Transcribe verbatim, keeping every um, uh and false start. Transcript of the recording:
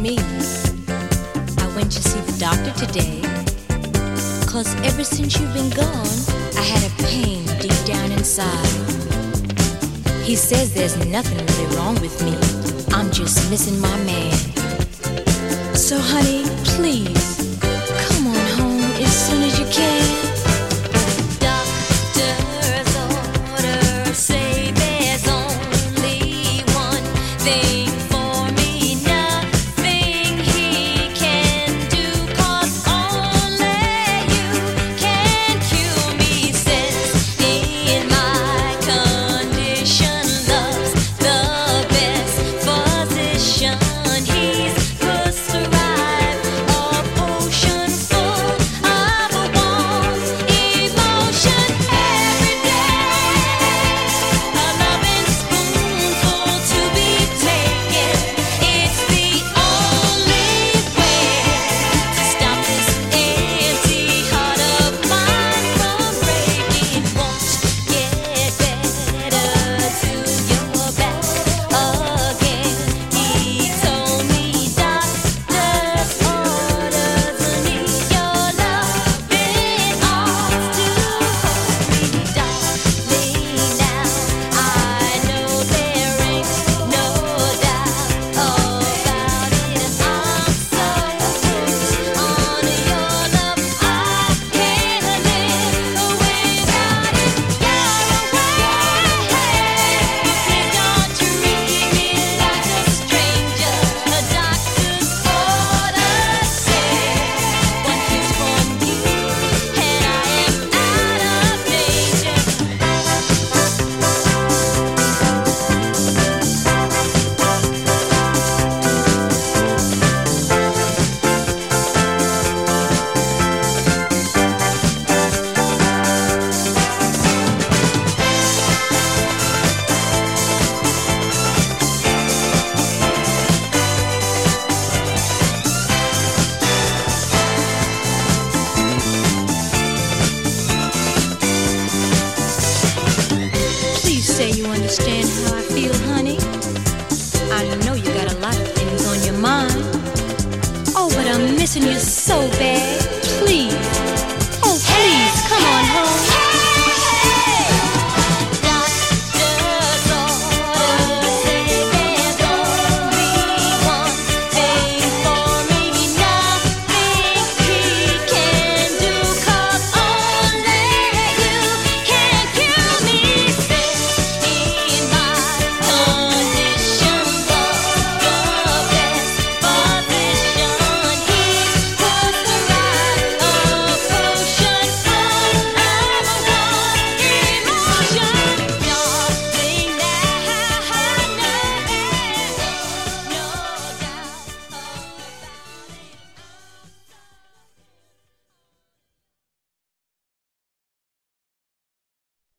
me. I went to see the doctor today, 'cause ever since you've been gone, I had a pain deep down inside. He says there's nothing really wrong with me. I'm just missing my man. So honey, please, come on home as soon as you can. Doctor's orders say there's only one thing for me, nothing he can do, 'cause only you can cure me. Says in my condition, love's the best physician. He's prescribed a potion full of warm emotion every day. A loving spoonful to be taken. It's the only way to stop this empty heart of mine from breaking. Won't get better till you're back again. He told me doctor's orders need your loving arms to hold me, darling. Now I know there ain't no doubt about it. I'm so hooked on your love, I can't live without it. You're away. Please don't treat me like a stranger. A doctor's orders say one kiss from you and I am out of danger. Please say you understand how I feel, honey. I know you got a lot of things on your mind. Oh, but I'm missing you so